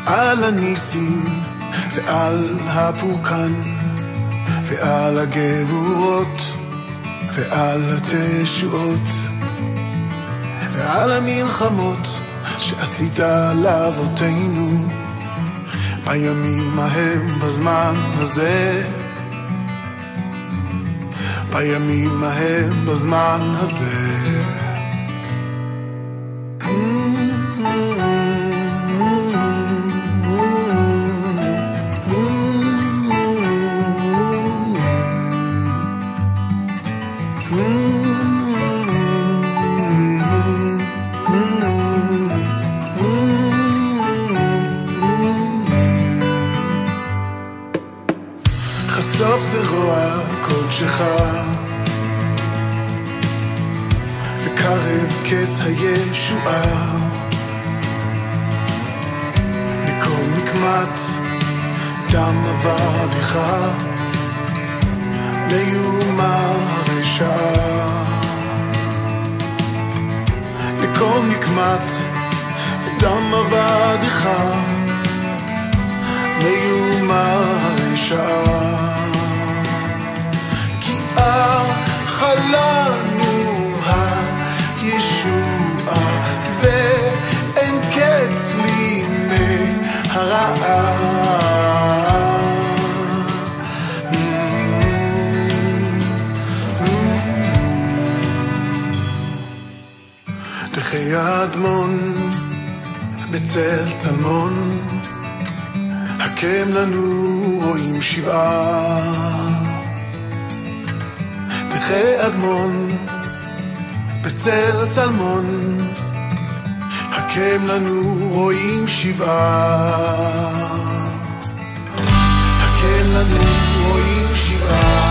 על הניסים ועל הפורקן ועל הגבורות ועל התשועות ועל המלחמות שעשית לאבותינו בימים ההם בזמן הזה, בימים ההם בזמן הזה. חשוף זרוע קודשך וקרב קץ הישועה, נקום נקמת דם עבדך ליומה הרשעה, נקום נקמת דם עבדך ליומה הרשעה, כי חלנו הישועה ואין קץ לימי הרעה. דחי האדמון בצל צלמון, הקם לנו רואים שבעה. דחי אדמון בצל צלמון, הקם לנו רואים שבעה. הקם לנו רואים שבעה.